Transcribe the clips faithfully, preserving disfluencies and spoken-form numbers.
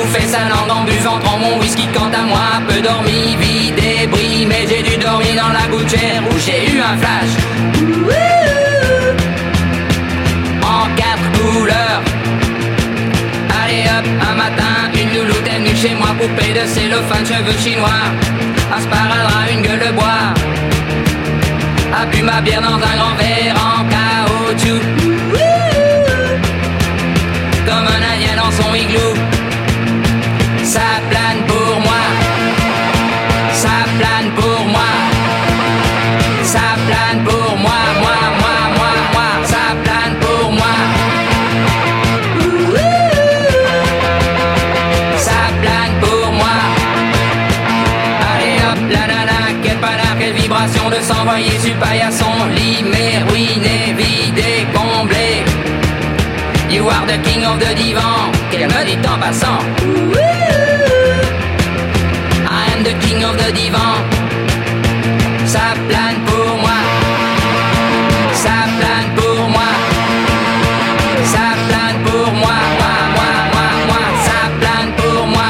bouffé sa langue en buvant dans mon whisky. Quant à moi, peu dormi, vie débris, mais j'ai dû dormir dans la gouttière où j'ai eu un flash. En quatre couleurs. Allez hop, un matin, une louloute est venue chez moi, poupée de cellophane, cheveux chinois, un sparadrap, une gueule de bois, a bu ma bière dans un grand verre en caoutchouc, comme un indien dans son igloo. Ça plane pour moi, ça plane pour moi, ça plane pour moi, moi, moi, moi, moi, ça plane pour moi. Ça plane pour moi. Allez hop, la la la, quelle panard, quelle vibration de s'envoyer sur paillasson, limé, ruiné, vidé, comblé. You are the king of the divan, qu'elle me dit en passant. I am the king of the divan. Ça plane pour moi. Ça plane pour moi. Ça plane pour moi. Moi, moi, moi, moi. Ça plane pour moi.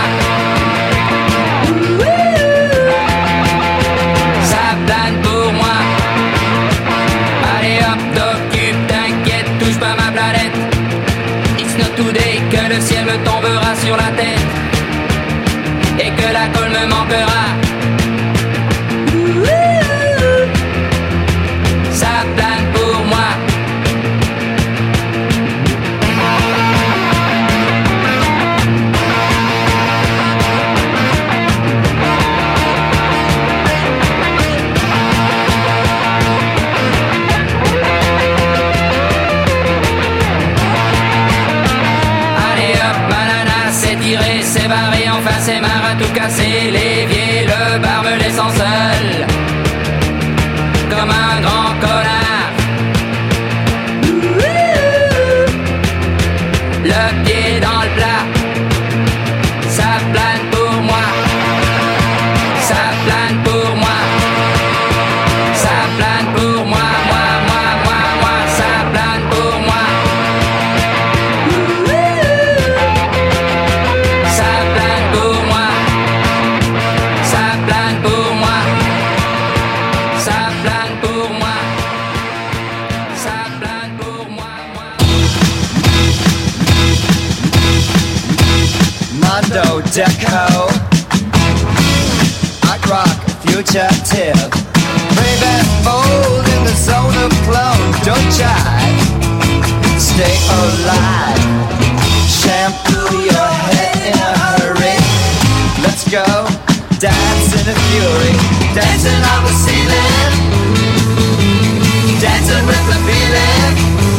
Ça plane pour moi. Allez hop, t'occupe, t'inquiète, touche pas ma planète. It's not today que le ciel me tombera sur la tête et que la colle me manquera. Ça plane pour moi. Allez hop, banana, c'est tiré, c'est barré, enfin c'est marre à tout casser. L'évier, le bar me laissant seul, comme un grand connard. Le pied dans le plat. Ça plane pour moi. Ça plane pour moi. Ça plane pour moi. Moi, moi, moi, moi. Ça plane pour moi. Ça plane pour moi. Ça plane pour moi. Ça plane pour moi. Ça plane pour moi. Mondo Deco, Art Rock, Fugitive, brave and bold in the zone of clone. Don't jive, stay alive. Shampoo your head in a hurry. Let's go, dance in a fury, dancing on the ceiling, dancing with the feeling,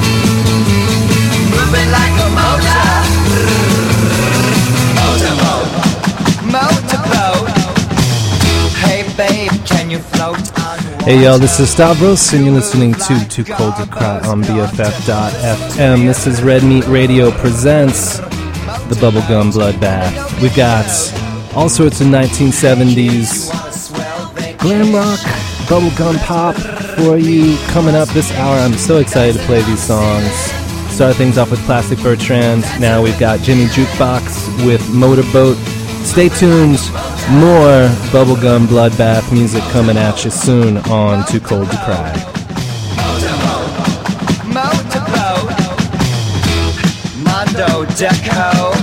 moving like a motor. Motorboat, motorboat. Hey babe, can you float on water? Hey y'all, this is Stavros, and you're listening to Too Cold to Cry on B F F dot F M. This is Red Meat Radio presents the Bubblegum Bloodbath. We've got all sorts of nineteen seventies glam rock, bubblegum pop for you coming up this hour. I'm so excited to play these songs. Start things off with Plastic Bertrand. Now we've got Jimmy Jukebox with Motorboat. Stay tuned. More Bubblegum Bloodbath music coming at you soon on Too Cold to Cry. Motorboat, motorboat, Mondo Deco,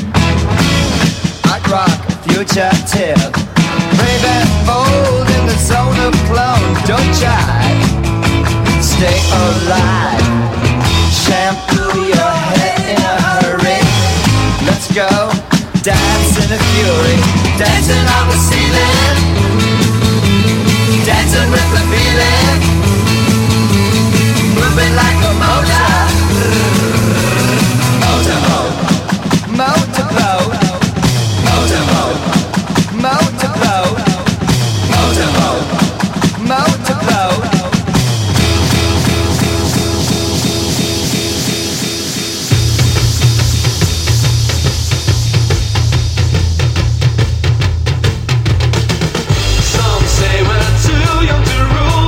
Art Rock, Fugitive, brave and bold in the zone of clone. Don't jive, stay alive. Shampoo your head in a hurry. Let's go, dance in a fury, dancing on the ceiling, dancing with the feeling, moving like a motor. Motorboat, motorboat, motorboat, motorboat, motorboat, motorboat. Some say we're too young to rule.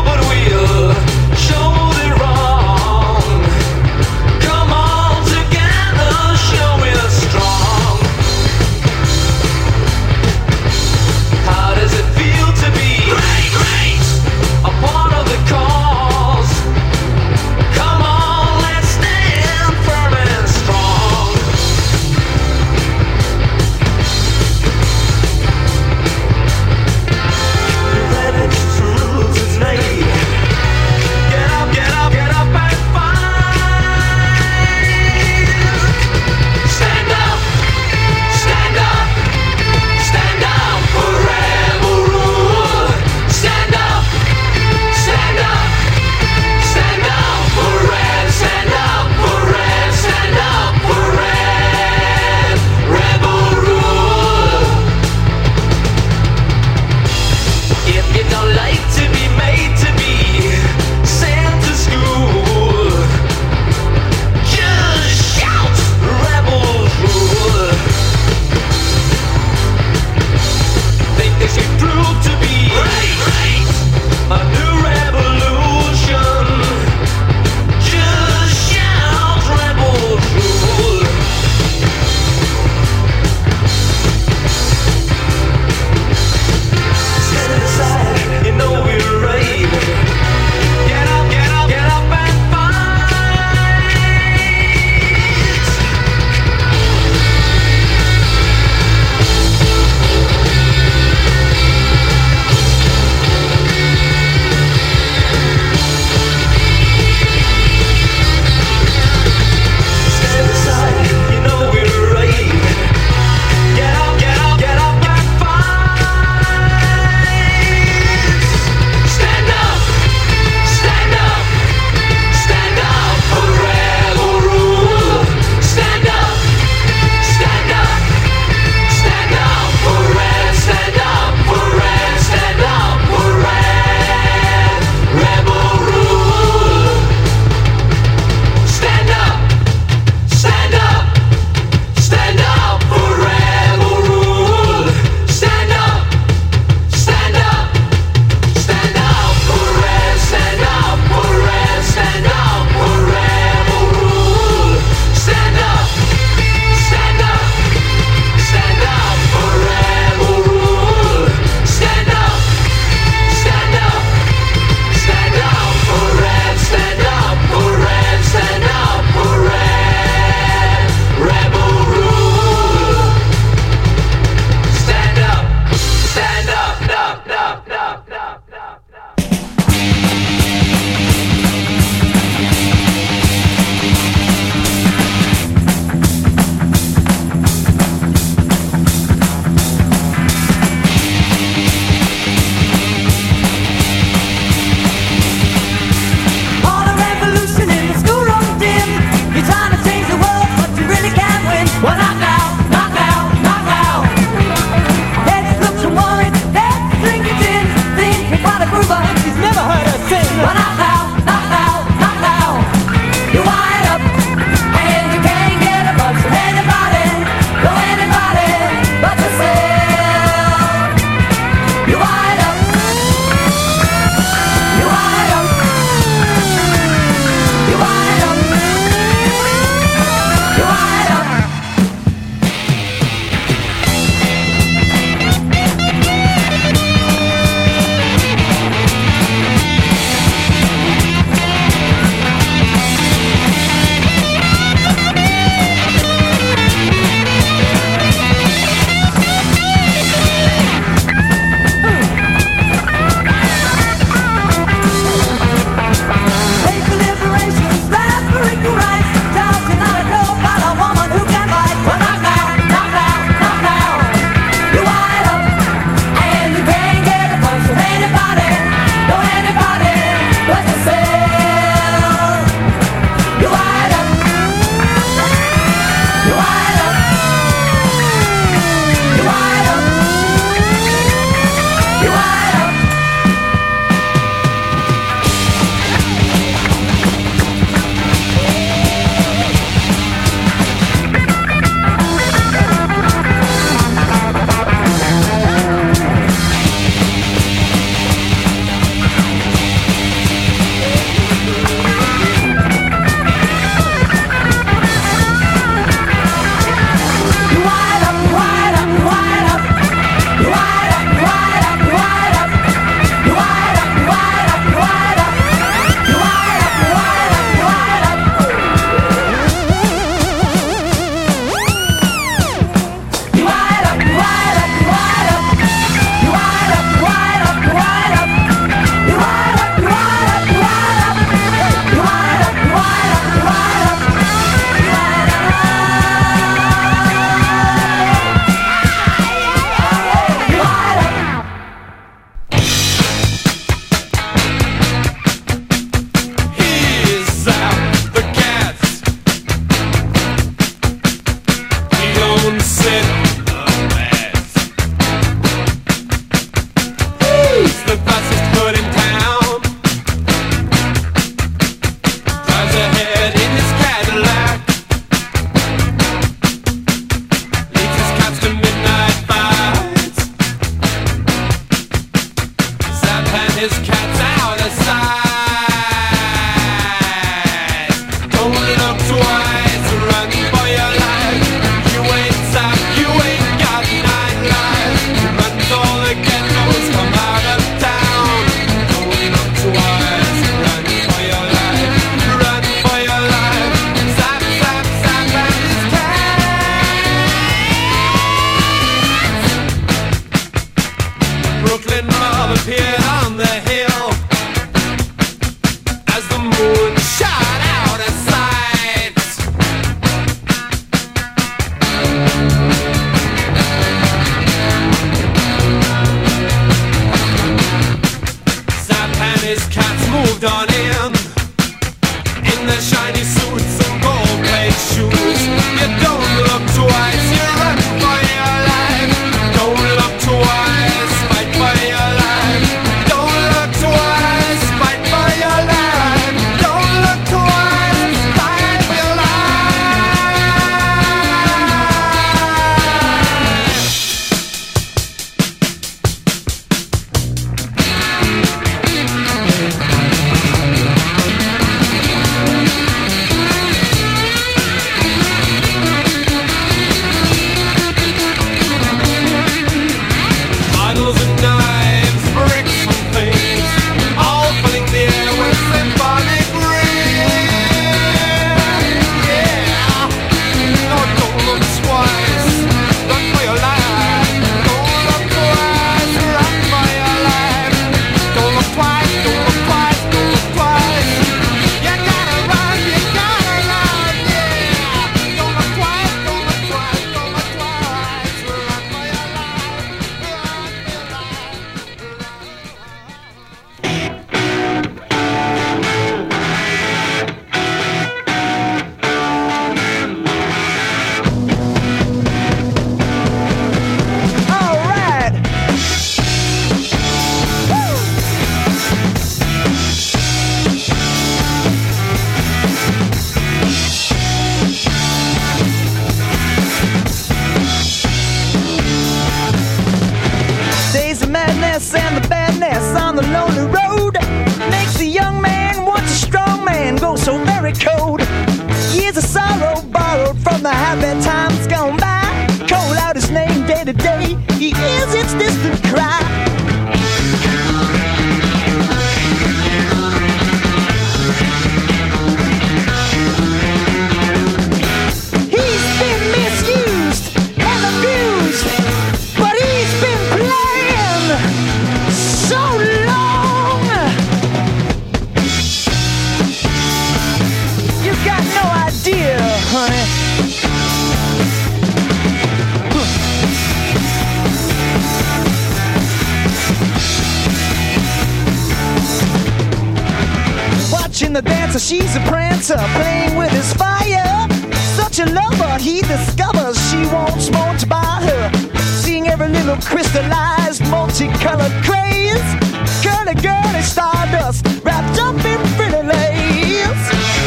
in the dancer, she's a prancer, playing with his fire. Such a lover, he discovers she wants more to buy her. Seeing every little crystallized, multicolored craze. Curly, girly stardust, wrapped up in pretty lace.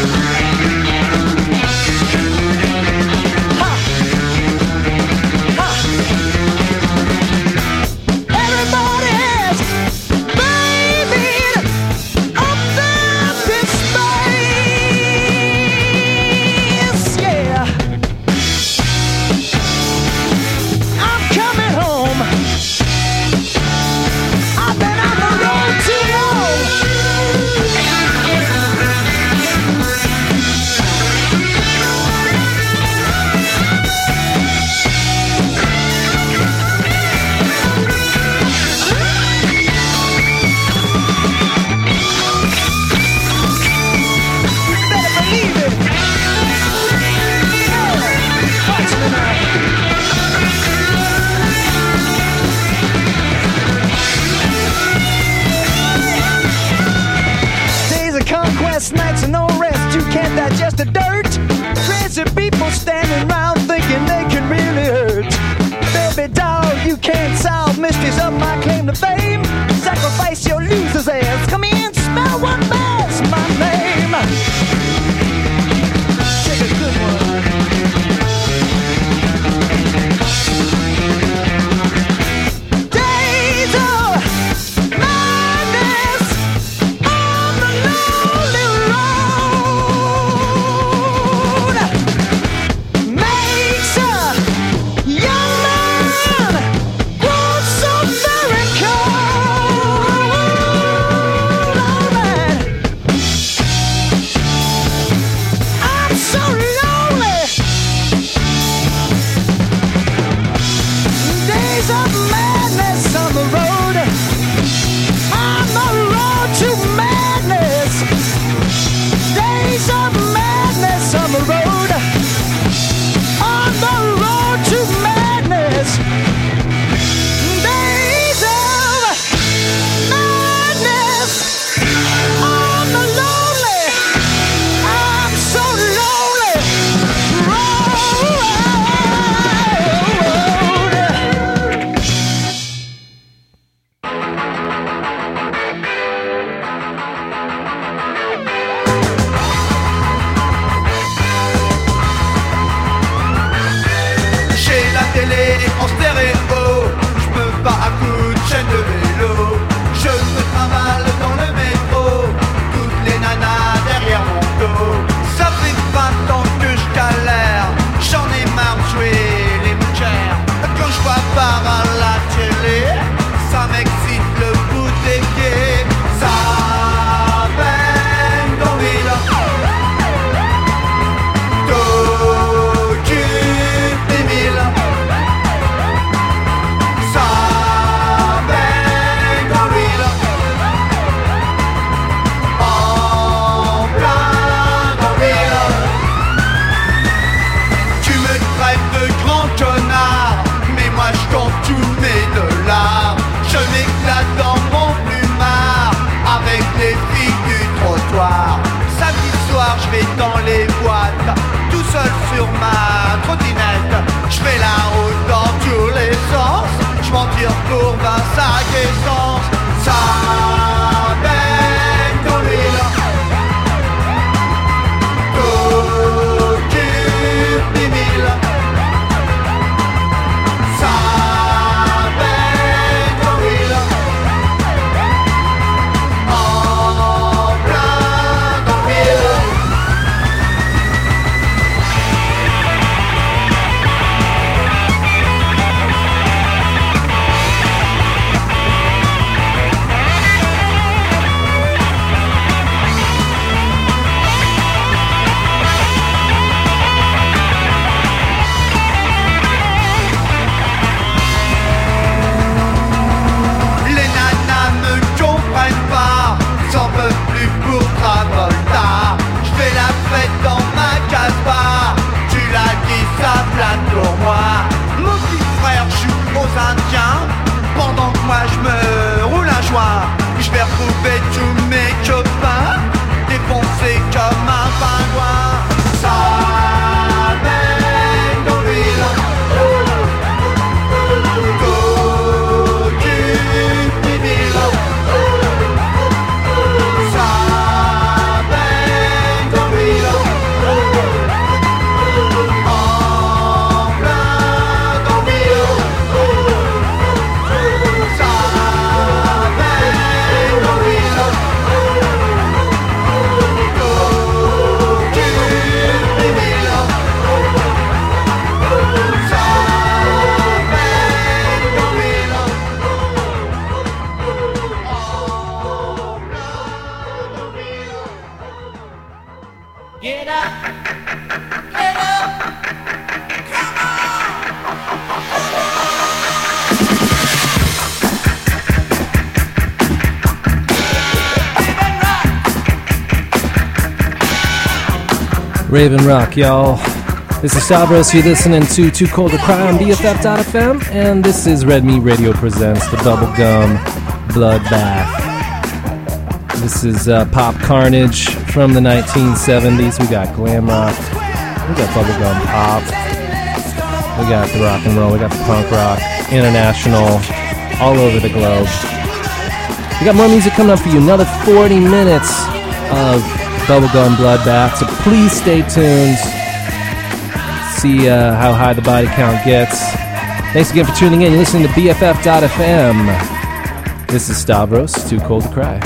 Ha! Ha! Everybody has babied up there this space, yeah. I'm coming home. I've been on the road too long. You better believe it. Yeah. Watch me now. Days of conquest, nights of no rest. You can't digest the dirt. Crazy people standing around thinking they can really hurt. Baby doll, you can't solve mysteries of my claim to fame. Sacrifice your loser's ass. Come in, smell what bears my name. Take a good one. Days of madness on the lonely road makes a young man grow so very cold. Alright. I'm so lonely. Days of madness on the road. On the road to madness. Days of madness on the road. On the road to madness. Days of madness. On the lonely. I'm so lonely. Road. J'ai la télé en stéréo, je me bats à coups de chaîne de vélo. Je me trimballe dans le métro, toutes les nanas derrière mon dos. Ça fait vingt ans que je galère, j'en ai marre de jouer les bouchères. Quand je vois par à la télé, ça m'excite le bout des pieds. Ça peine dans l'île. T'occupes des mille. Ça baigne dans l'huile. En plein dans l'huile. Tu me traites de grand connard, mais moi je compte tous mes dollars. Je m'éclate dans mon plumard avec les filles du trottoir. Samedi soir je vais dans les boîtes, tout seul sur ma trottinette. Je fais la route dans tous les sens, je m'en tire pour vingt sacs essence. Ça baigne dans l'huile. T'occupes des mille. Ça baigne dans l'huile. En plein dans l'huile. Raven Rock, y'all. This is Stavros. You're listening to Too Cold to Cry on B F F dot F M, and this is Red Meat Radio presents the Bubblegum Bloodbath. This is uh, Pop Carnage from the nineteen seventies. We got glam rock, we got bubblegum pop, we got the rock and roll, we got the punk rock, international, all over the globe. We got more music coming up for you. Another forty minutes of Bubblegum Bloodbath, so please stay tuned. See uh, how high the body count gets. Thanks again for tuning in. You're listening to B F F dot F M. This is Stavros, Too Cold to Cry.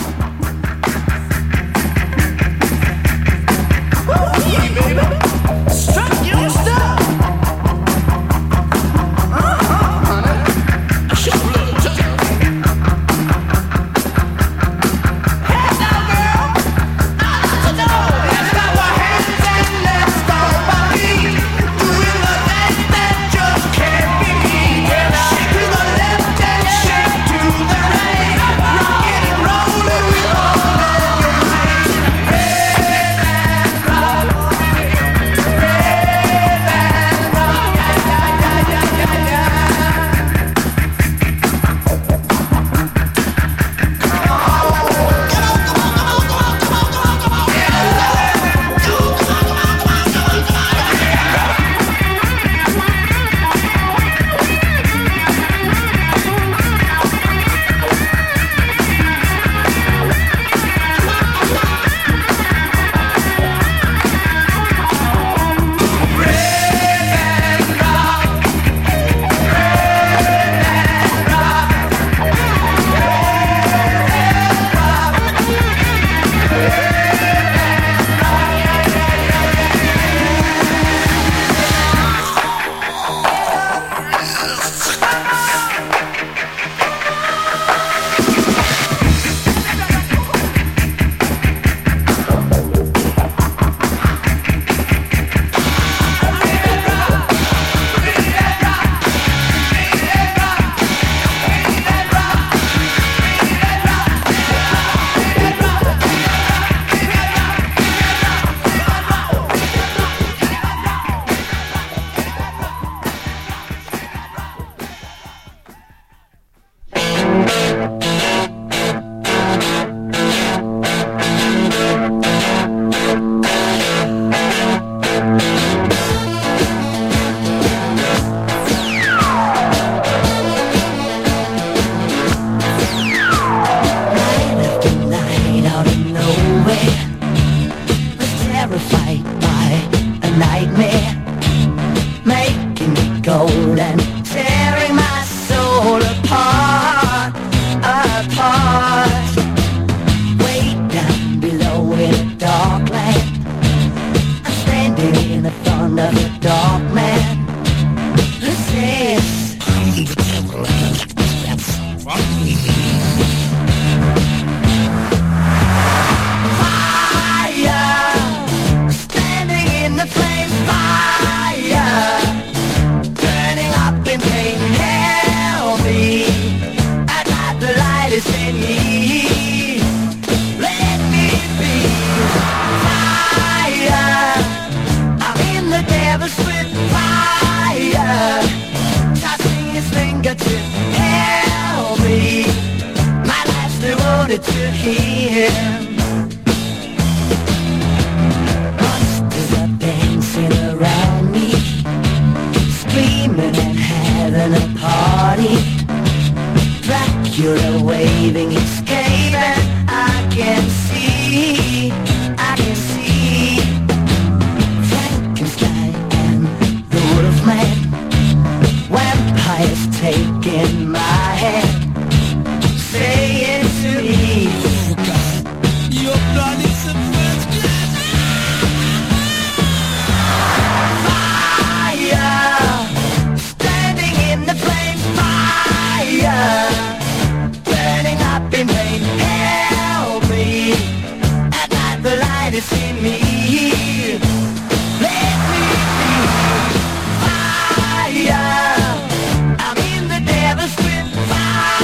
Fire, I'm in the devil's grip. Fire.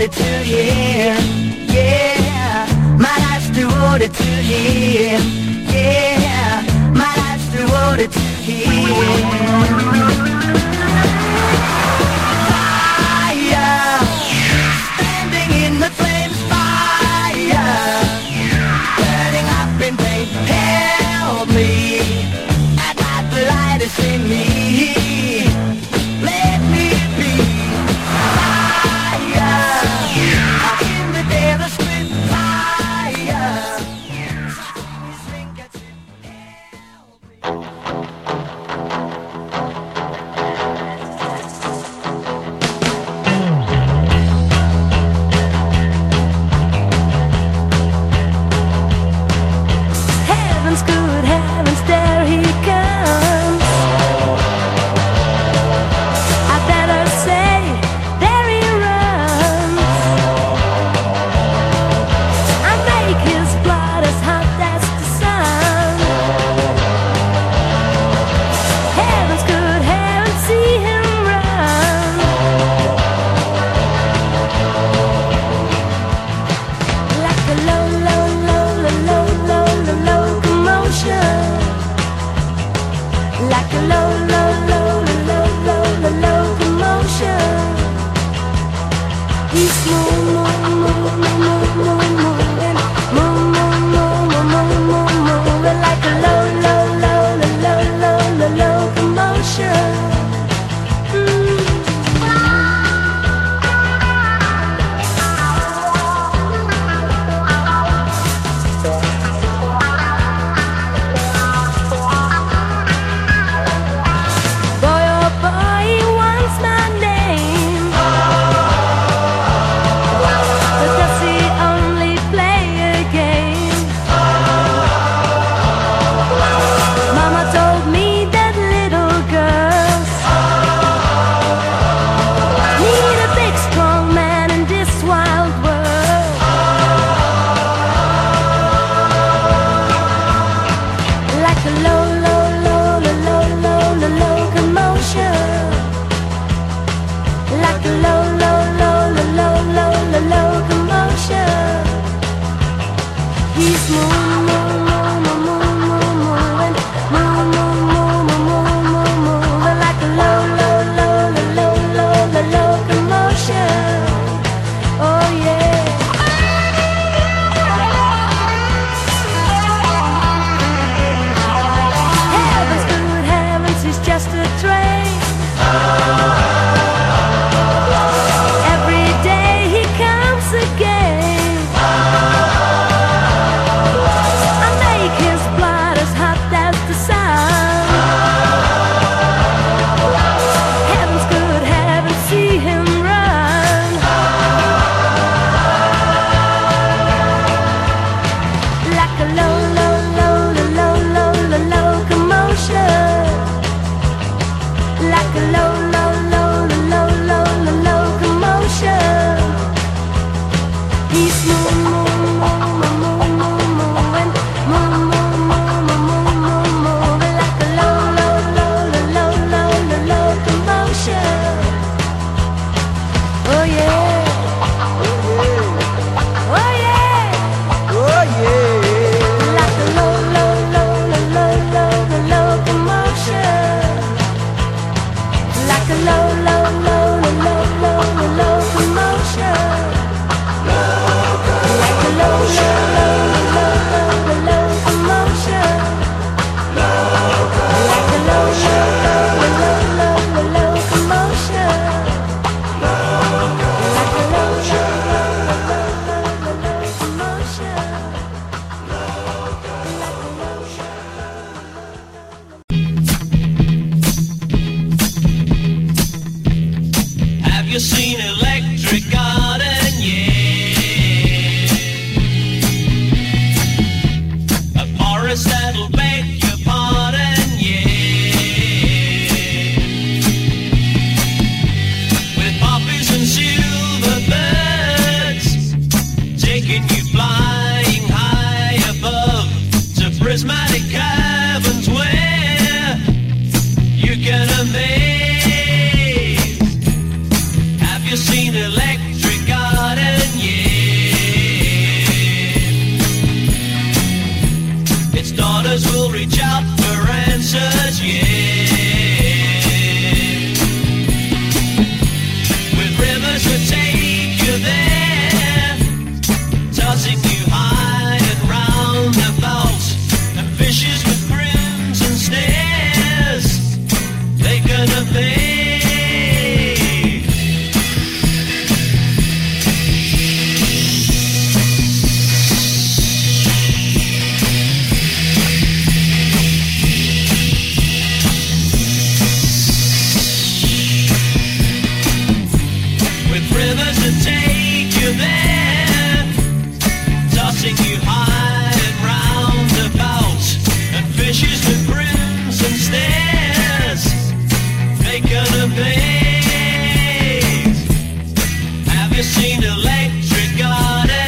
devoted to you. Yeah, my life's devoted to you. Yeah, my life's devoted to you. Fire, standing in the flames, fire, burning up in pain. Help me, at night the light is in me. Let me be fire, in the day the split fire. Heaven's good, heaven's there he comes. I better say, there he runs. I make his blood as hot as the sun. Heaven's good, heaven, see him run. Like a low, low, low, low, low, low, locomotion. Like a low, low, low, low, low, low, locomotion. He's moving, moving, moving, moving, moving, moving, moving, moving, moving like a low, low, low, low, low, low, locomotion. Boy, oh boy, he wants my name. But does he only play a game? Mama told me that little girls need a big strong man in this wild world. Like a low, low, low, low, low, low, locomotion. Like a low, low, low, low, low, low, locomotion. He's moving, moving, moving, moving, moving, moving, moving, moving, moving like a low, low, low, low, low, low, locomotion. Oh yeah. Heaven's good, heavens, he's just a train. Every day he comes again. I make his blood as hot as the sun. Heaven's good, heaven, see him run. Like a low, low, low, low, low, low, locomotion. Like a low, low, low, low, low, low, locomotion. He's moving, moving, moving, moving, moving, moving, moving, moving, moving, moving like a low, low, low, low, low, low, locomotion. Oh yeah. Oh yeah. Oh yeah. Like a low, low, low, low, low, low, low, locomotion. this vacant place. Have you seen Electric Garden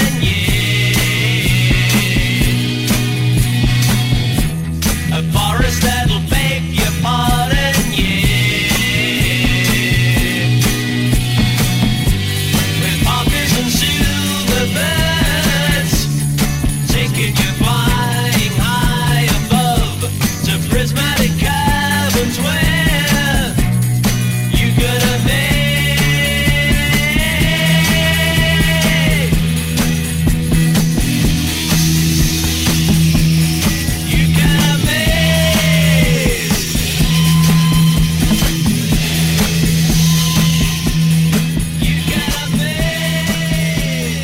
yet? A forest that'll beg your pardon yet. With poppers and silver birds taking you flying high above to prismatic caverns where you could have made. You could have made. You could have made.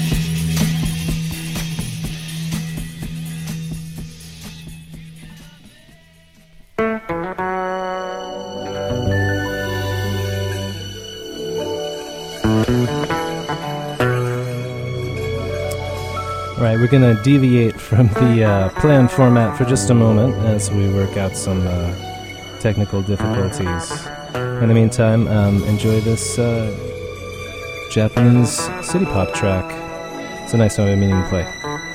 All right, we're going to deviate from the uh, planned format for just a moment as we work out some uh, technical difficulties. In the meantime, um, enjoy this uh, Japanese city pop track. It's a nice one I've been meaning to play.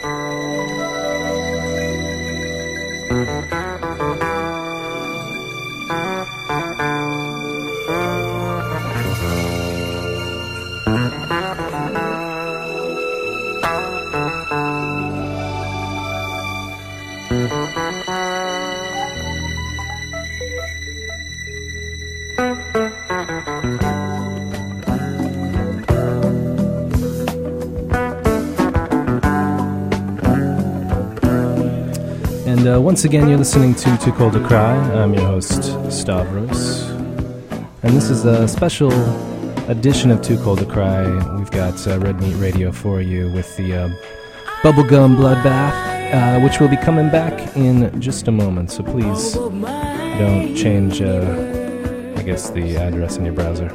And uh, once again, you're listening to Too Cold to Cry. I'm your host, Stavros. And this is a special edition of Too Cold to Cry. We've got uh, Red Meat Radio for you with the uh, Bubblegum Bloodbath, uh, which will be coming back in just a moment. So please don't change, uh, I guess, the address in your browser.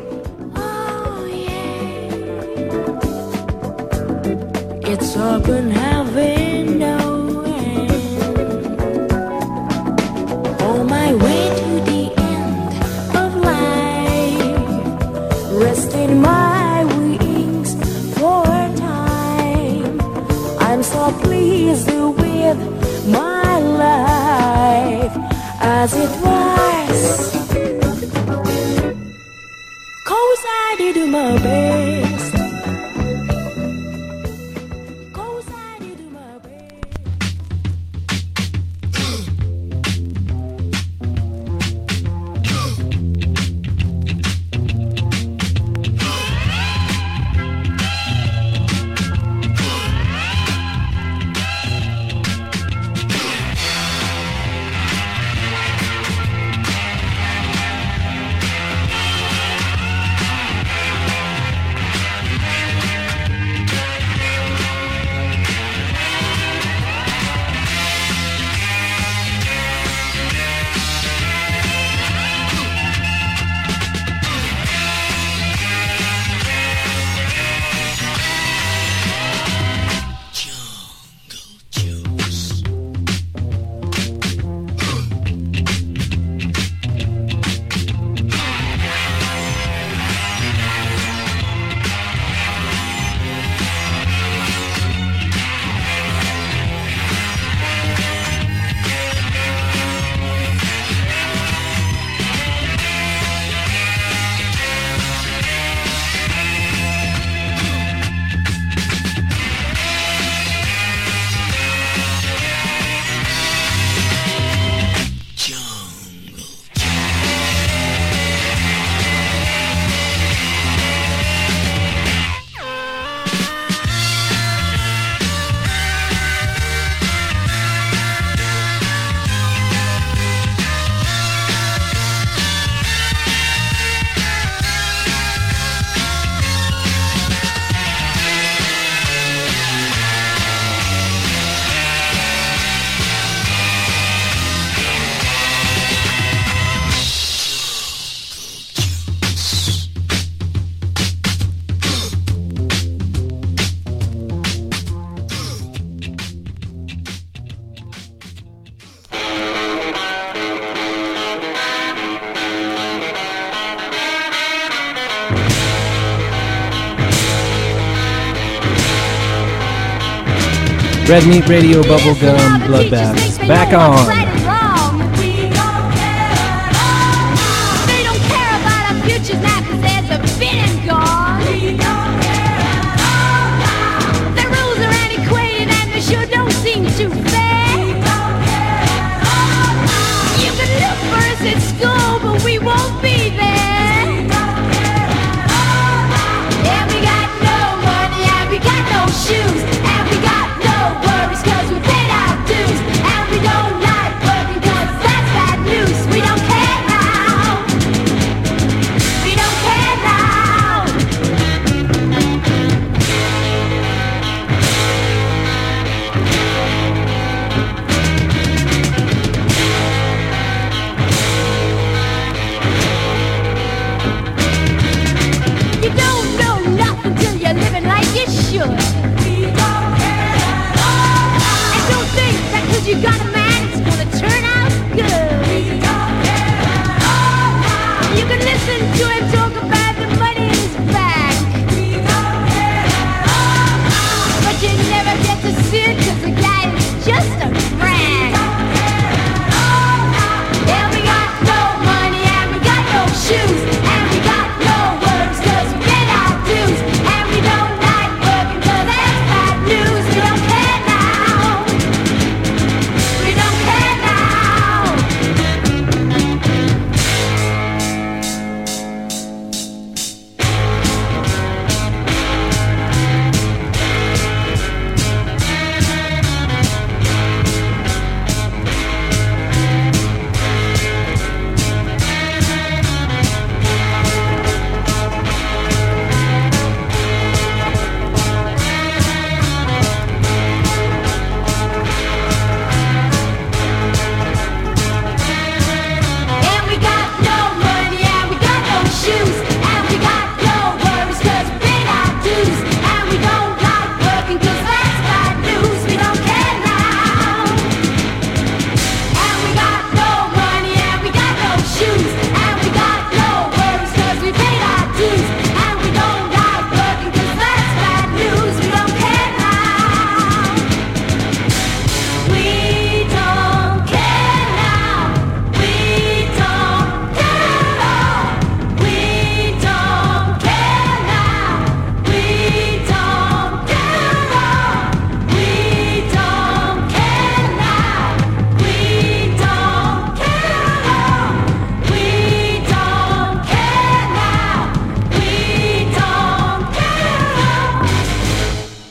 It's open heaven now. On my way to the end of life, resting my wings for a time. I'm so pleased with my life as it was, 'cause I did my best. Red Meat Radio, Bubblegum, Bloodbath. Back on. They don't care about our futures now 'cause there's a been and gone. The rules are antiquated and they sure don't seem too fair. You can look for us at school, but we won't be there. And we got no money and we got no shoes and we got no worries 'cause we paid our dues. And we don't like working 'cause that's bad news. We don't care now. We don't care now. You don't know nothing till you're living like you should. And don't think that 'cause you got a man it's gonna turn out good. You can listen to him talk about the money in his bag, but you never get to see it 'cause the guy is just a brag. And we got no money and we got no shoes and we got no worries 'cause we paid our dues. And we don't like working 'cause that's bad news. We don't care now. We don't care now. And we got no money and we got no shoes and we got no worries 'cause we paid our dues. And we don't like working 'cause that's bad news. We don't care now. And we got no money and we got no shoes and we got no worries 'cause we paid our dues. And we don't like working 'cause that's bad news. We don't care now. We don't care now. We don't care now. We don't care now. We don't care now. We don't care now. We don't care now. We don't care now. We don't care now.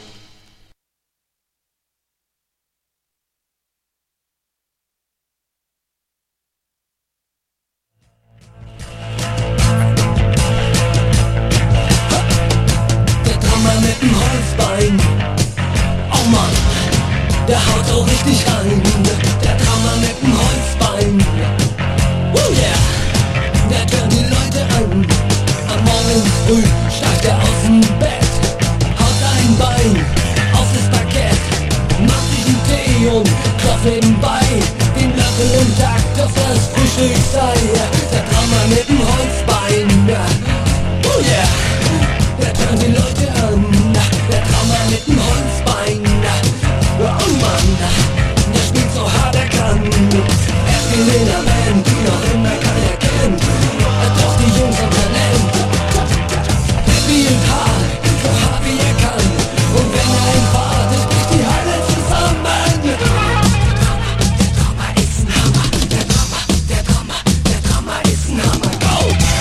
Der Drummer mit dem Holzbein. Oh Mann, der haut so richtig rein. Der Drummer mit dem Holzbein. Woo yeah, der tönt die Leute an. Am Morgen früh steigt er aus dem Bett, haut ein Bein auf das Parkett, macht sich einen Tee und klopft nebenbei den Löffel und sagt, dass das Frühstück sei. Der Drummer mit dem Holzbein. Oh yeah, der tönt die Leute an. Der Drummer mit dem Holzbein. Oh Mann, der spielt so hart er kann. Er spielt in einer Band, die noch immer keiner kennt. Doch die Jungs haben Talent. Er spielt hart, so hart wie er kann. Und wenn er ihn fahrt, ist bricht die Halle zusammen. Der Drummer ist ein Hammer. Der Drummer, der Drummer, der Drummer ist ein Hammer. Go!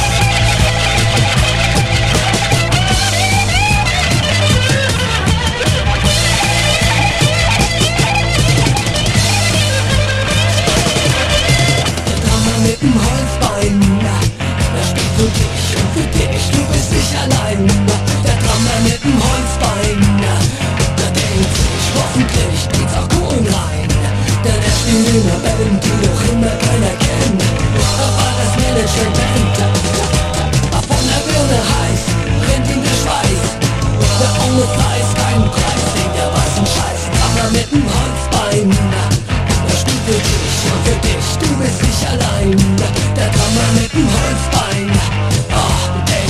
Der Drummer mit dem Holzbein, der spielt für dich und für dich, du bist nicht allein. Der Drummer mit dem Holzbein, der denkt sich, hoffentlich bringt's auch Kohlen rein. Denn er spielt in einer Band, die noch immer keiner kennt. Aber das Management, von der Birne heiß, rennt ihm der Schweiß. Der ohne Fleiß keinen Preis, denkt er was ein Scheiß. Drummer mit dem Holzbein, der spielt für dich und für dich, du bist nicht allein. Der Drummer mit dem Holzbein, oh, der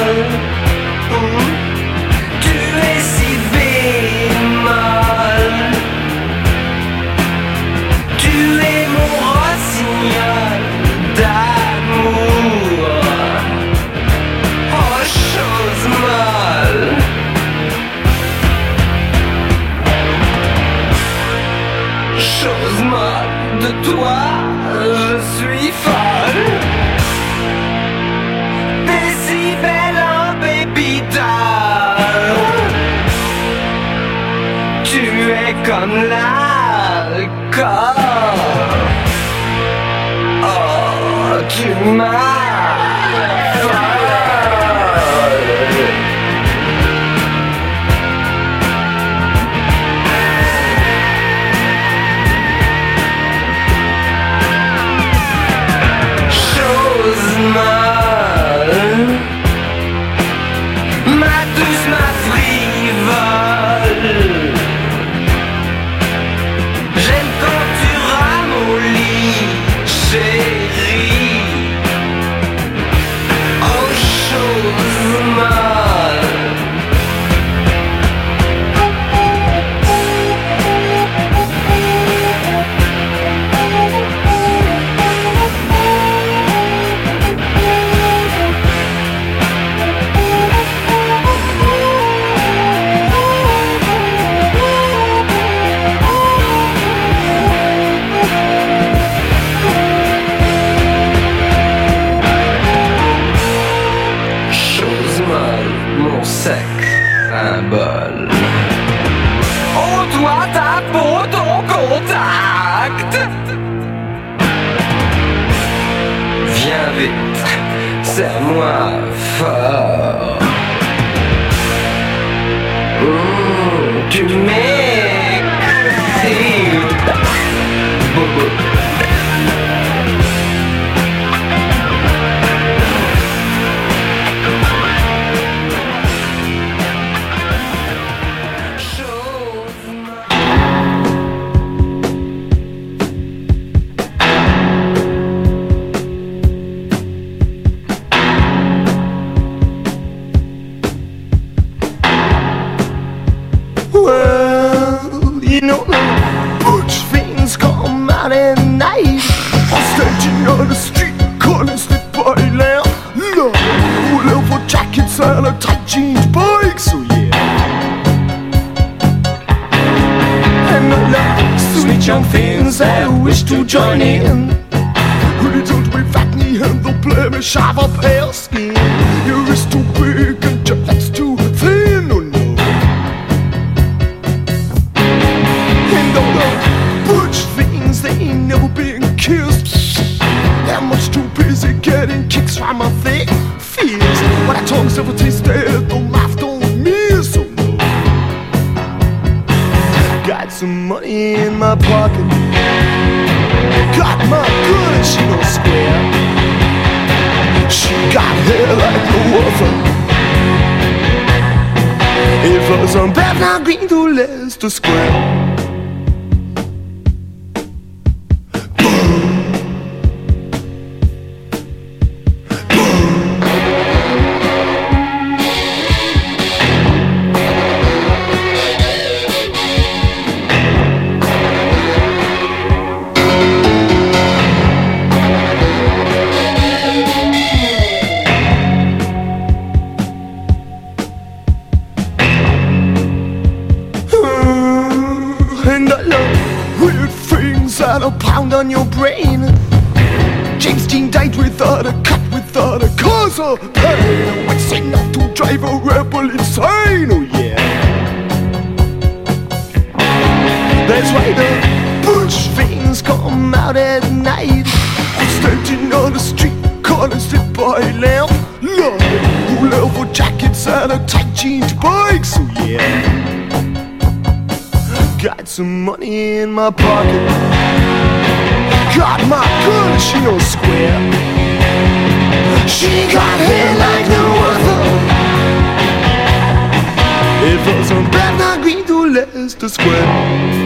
molle. Mmh. Tu es si bémol. Tu es mon rossignol d'amour. Oh, chose molle. Chose molle, de toi je suis folle. T'es si belle en baby doll. Tu es comme l'alcool. Oh, tu m'as ma douce, ma frivole. J'aime quand tu ramollis, chérie. Oh, chose molle. Un bol. Oh, toi, ta peau, ton contact. Viens vite, serre-moi fort. Mmh, tu m'excites. Bobo. And a tight jeans bike, so yeah. And I love sweet young things that wish to join in. Little with fattening and the blemish of a pale skin. Your wrist too big and your legs too thin, oh no. And all the butch things, they ain't never been kissed. They're much too busy getting kicks from my thick fears. But our tongues never tasted, the mouth don't miss, so no. Got some money in my pocket. Got my good, she no square. She got hair like no other. It was on Bethnal Green to Leicester Square. A pound on your brain. James Dean died without a cut, without a cause of pain. What's enough to drive a rebel insane? Oh yeah. That's why the butch things come out at night. Standing on the street, corner sit by lamp light. Who leather jackets and a tight jeans bikes? Oh yeah. Got some money in my pocket. Got my girl, she no square. She got hair like no other. It was on Bethnal Green to Leicester Square.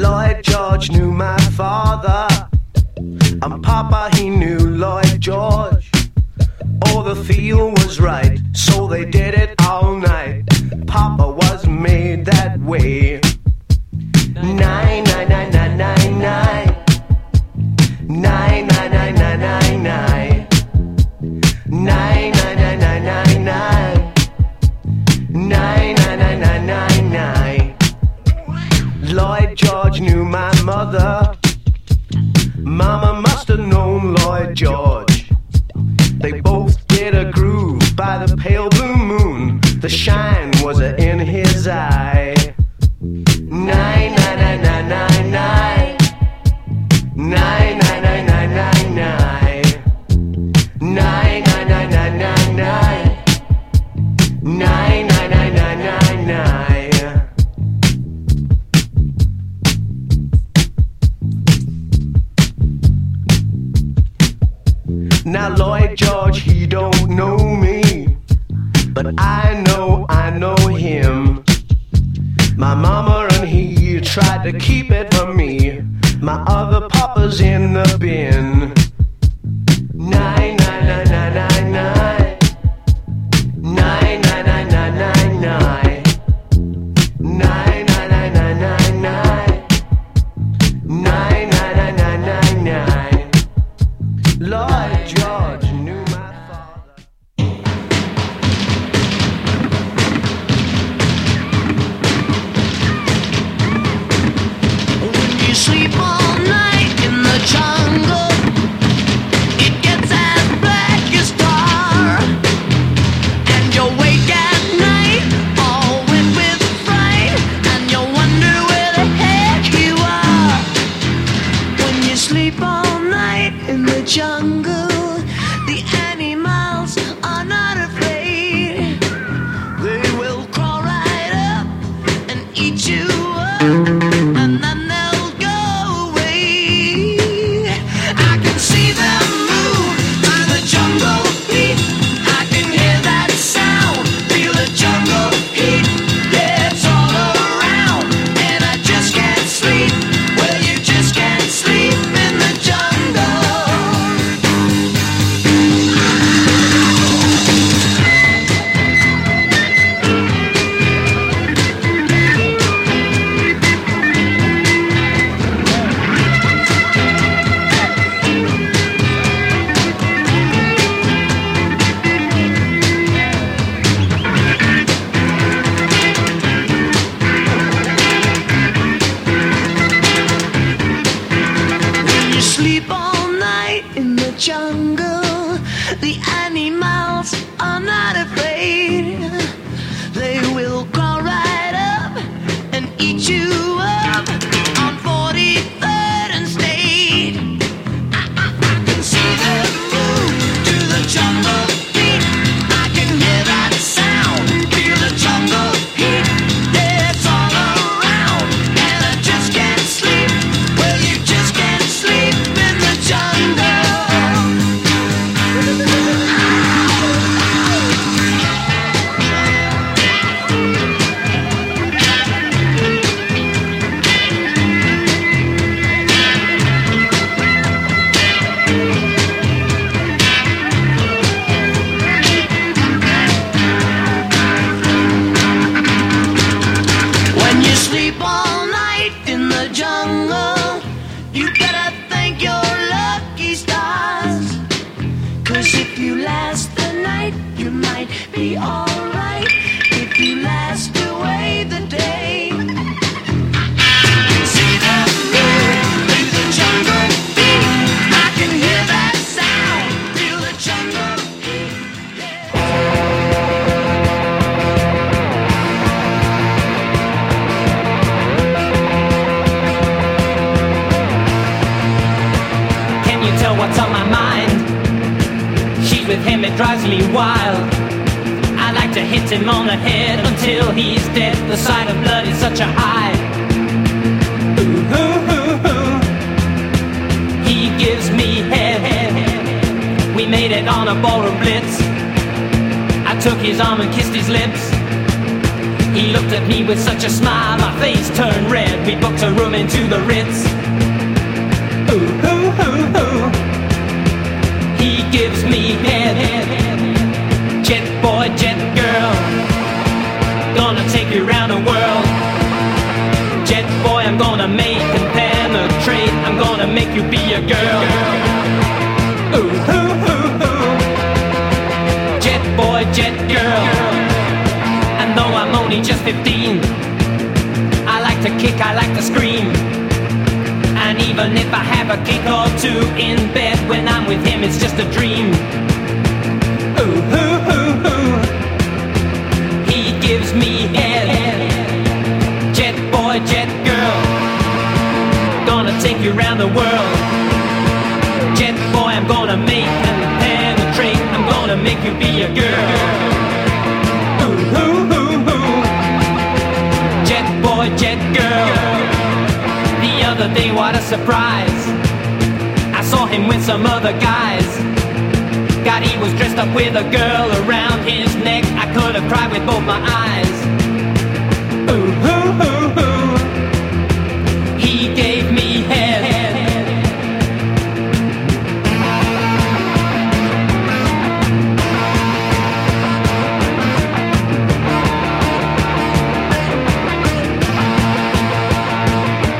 Lloyd George knew my father, and Papa, he knew Lloyd George. Oh, the feel was right, so they did it all night. Papa was made that way. Nine, nine, nine, nine, nine, nine. Nine, nine, nine, nine, nine, nine. Nine, nine, nine, nine, nine, nine. Nine, nine, nine, nine, nine, nine. Lloyd George knew my mother. Mama must have known Lloyd George. They both did a groove by the pale blue moon. The shine was in his eye. Nine, nine, nine, nine, nine, nine. Nine, nine, nine, nine, nine, nine. Nine, nine, nine, nine, nine, nine. Nine, nine, nine, nine, nine, nine. Now Lloyd George, he don't know me, but I know, I know him. My mama and he tried to keep it from me. My other papa's in the bin. Nine, nine, nine, nine, nine, nine. Nine, nine, nine, nine, nine, nine. Nine, nine, nine, nine, nine, nine. Nine, nine, nine, nine, nine, nine. Lloyd George knew my father. When you sleep all night in the jungle, it gets as black as tar, and you wake at night all wet with fright, and you wonder where the heck you are. When you sleep all night in the jungle, the animals are not afraid. They will crawl right up and eat you up, and then they'll go away. I can see them move through the jungle heat. I can hear that sound, feel the jungle heat. Yeah, it's all around, and I just can't sleep. Well, you just can't sleep in the jungle. When you sleep all night in the jungle, the animals are not afraid. They will crawl right up and eat you up on forty-third and State. I, I, I can see them move to the jungle beat. I can hear that sound, feel the jungle heat. Yeah, it's all around, and I just can't sleep. Well, you just can't sleep in the jungle. When you sleep all night in the jungle, you better thank your lucky stars. 'Cause if you last the night, you might be alright. If you last away the day, I can see them move through the jungle beat. I can hear that sound, feel the jungle heat. Can you tell what's on my mind? She's with him, it drives me wild. I like to hit him on the head until he's dead. The sight of blood is such a high. Ooh, ooh, ooh, ooh. He gives me head. We made it on a ballroom blitz. I took his arm and kissed his lips. He looked at me with such a smile, my face turned red. We booked a room into the Ritz. Ooh, ooh, ooh, ooh. He gives me head. Jet boy, jet girl, gonna take you around the world. Jet boy, I'm gonna make and penetrate. I'm gonna make you be a girl. Ooh, ooh, ooh, ooh. Jet boy, jet girl. And though I'm only just fifteen, I like to kick, I like to scream. And even if I have a kick or two in bed, when I'm with him it's just a dream. Ooh, ooh, ooh, ooh. He gives me head. Jet boy, jet girl, gonna take you around the world. Jet boy, I'm gonna make and penetrate. I'm gonna make you be a girl. Ooh, ooh, ooh, ooh. Jet boy, jet girl. The other day, what a surprise, I saw him with some other guys. God, he was dressed up with a girl around his neck. I could have cried with both my eyes.